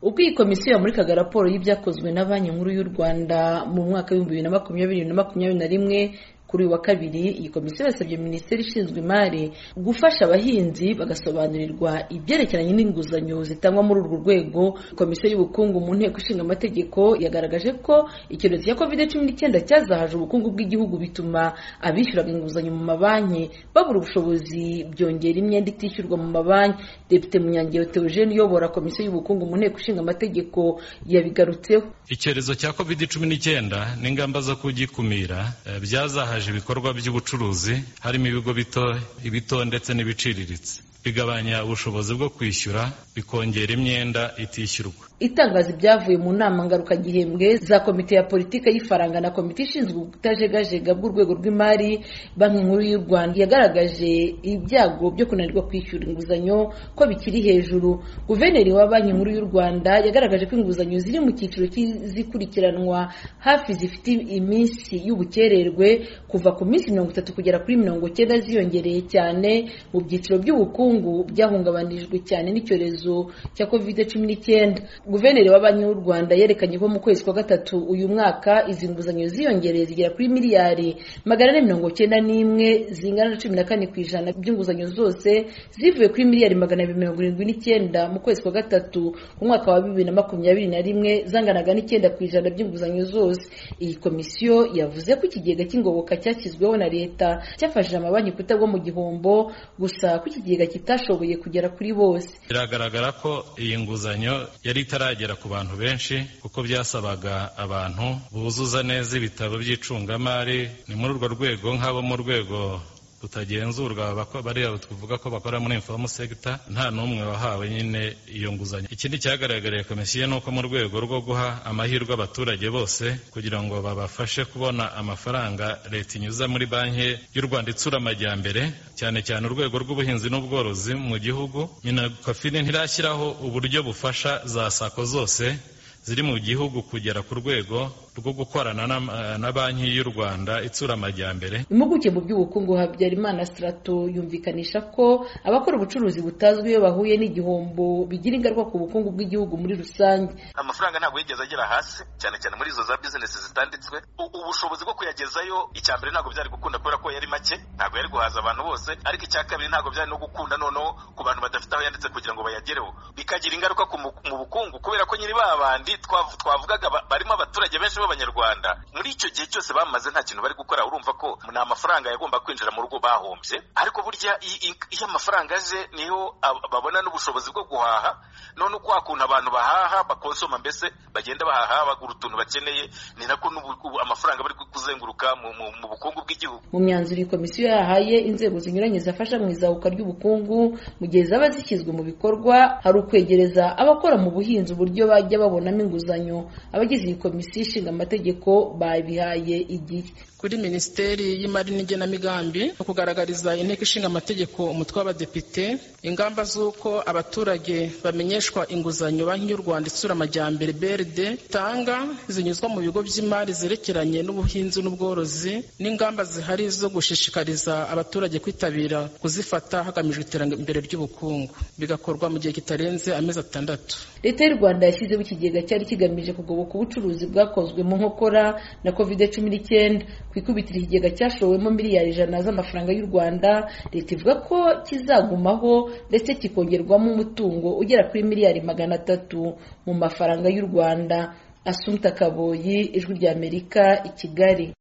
Uko iyi komisiyo yamurikaga raporo y'ibyakozwe na Banki Nkuru y'u Rwanda mu mwaka wa 2021 kuri wa kabiri, iyi komisiyo yasabye Minisiteri ishinzwe imari gufasha abahinzi bagasobanurirwa ibyerekeranye n'inguzanyo zitangwa muri urwo rwego. Komisiyo y'ubukungu mu nteko ishinga amategeko yagaragaje ko icyorezo cya COVID-19 cyazahaje ubukungu bw'igihugu, bituma abishyuraga inguzanyo mu mabanki babura ubushobozi, byongera imyenda itishyurwa mu mabanki. Depite Munyangeyo Theogene uyobora komisiyo y'ubukungu mu nteko ishinga amategeko yabigarutseho. Icyorezo cya COVID-19 n'ingamba zo kugikumira byazahaje ibikorwa by'ubucuruzi, harimo ibigo ibito ndetse n'ibiciriritse, bigabanya ubushobozi bwo kwishyura, bikongera imyenda itishyurwa. Itangazo ibyavuye mu nama ngarukagihembwe za komite ya politiki y'ifaranga na komite ishinzwe ubutajegajega bw'urwego rw'imari. Banki Nkuru y'u Rwanda yagaragaje ibyago byo kunanirwa kwishyura inguzanyo ko bikiri hejuru. Guverineri wa Banki Nkuru y'u Rwanda yagaragaje ko inguzanyo ziri mu cyiciro cy'izikurikiranwa hafi zifite iminsi y'ubukererwe kuva ku minsi 30 kugera kuri 90 ziyongereye cyane mu byiciro by'ubukungu byahungabanijwe cyane n'icyorezo cya COVID-19. Guverineri wa Banki y'u Rwanda yerekanye ko mu kwezi kwa gatatu uyu mwaka izi nguzanyo ziyongereye zigera kuri miliyari 491 zingana na 14% by'inguzanyo zose, zivuye kuri miliyari 279 mu kwezi kwa gatatu mu mwaka wa 2021 zanganaga n'9% by'inguzanyo zose. Iyi komisiyo yavuze ko ikigega cy'ingoboka cyashyizweho na leta cyafashije amabanki kutagwa mu gihombo, gusa ko ikigega kitashoboye kugera kuri bose. Biragaragara ko iyi nguzanyo yari itaragera ku bantu benshi, kuko byasabaga abantu buzuza neza ibitabo by'icungamari. Ni muri urwo rwego nk'abo mu rwego utagenzurwa bariya tuvuga ko bakora muri informal sector, nta n'umwe wahawe nyine iyo nguzanyo. Ikindi cyagaragariye komisiyo nuko mu rwego rwo guha amahirwe abaturage bose kugira ngo babafashe kubona amafaranga leta inyuza muri Banki y'u Rwanda itsura amajyambere, cyane cyane urwego rw'ubuhinzi n'ubworozi mu gihugu, Minagri ntirashyiraho uburyo bufasha za sako zose ziri mu gihugu kugera ku rwego rwo gukorana na Banki y'u Rwanda itsura amajyambere. Impuguke mu by'ubukungu Habyarimana Strato yumvikanisha ko abakora ubucuruzi butazwi iyo bahuye n'igihombo bigira ingaruka ku bukungu bw'igihugu muri rusange. Amafaranga ntabwo yigeze agera hasi, cyane cyane muri izo za business zitanditswe. Ubushobozi bwo kuyagezayo, icyambere ntabwo byari gukunda kubera ko yari make, ntabwo yari guhaza abantu bose, ariko icyakabiri ntabwo byari no gukunda noneho ku bantu badafite aho yanditse kugira ngo bayagereho, bikagira ingaruka mu bukungu, kubera ko nyiri babandi twavugaga barimo abaturage benshi b'Abanyarwanda muri icyo gihe cyose bamaze nta kintu bari gukora. Urumva ko ni amafaranga yagomba kwinjira mu rugo bahombye, ariko burya iyo amafaranga aje niho babona n'ubushobozi bwo guhaha. None uko hakuntu abantu bahaha bakonsoma, mbese bagenda bahaha bagura utuntu bakeneye, ni nako amafaranga bari kuzenguruka mu bukungu bw'igihugu. Mu myanzuro iyi komisiyo yahaye inzego zinyuranye zafasha mu izahuka ry'ubukungu mu gihe zaba zishyizwe mu bikorwa, hari ukwegereza abakora mu buhinzi uburyo bajya babonamo inguzanyo. Abagize iyi komisiyo ishinga amategeko babihaye igihe. Kuri Minisiteri y'Imari n'Igenamigambi kugaragariza inteko ishinga amategeko umutwe w'abadepite ingamba z'uko abaturage bamenyeshwa inguzanyo Banki y'u Rwanda itsura amajyambere BRD itanga zinyuzwa mu bigo by'imari zerekeranye n'ubuhinzi n'ubworozi, n'ingamba zihari zo gushishikariza abaturage kwitabira kuzifata hagamijwe iterambere ry'ubukungu, bigakorwa mu gihe kitarenze amezi 6. Leta y'u Rwanda yashyizeho ikigega cyari kigamije kugoboka ubucuruzi bwakozwe mu nkokora na COVID-19. Ku ikubitiro ikigega cyashowemo miliyari 100 z'amafaranga y'u Rwanda. Leta ivuga ko kizagumaho ndetse kikongerwamo umutungo ugera kuri miliyari 300 mu mafaranga y'u Rwanda. Assumpta Kaboyi, Ijwi ry'Amerika, i Kigali.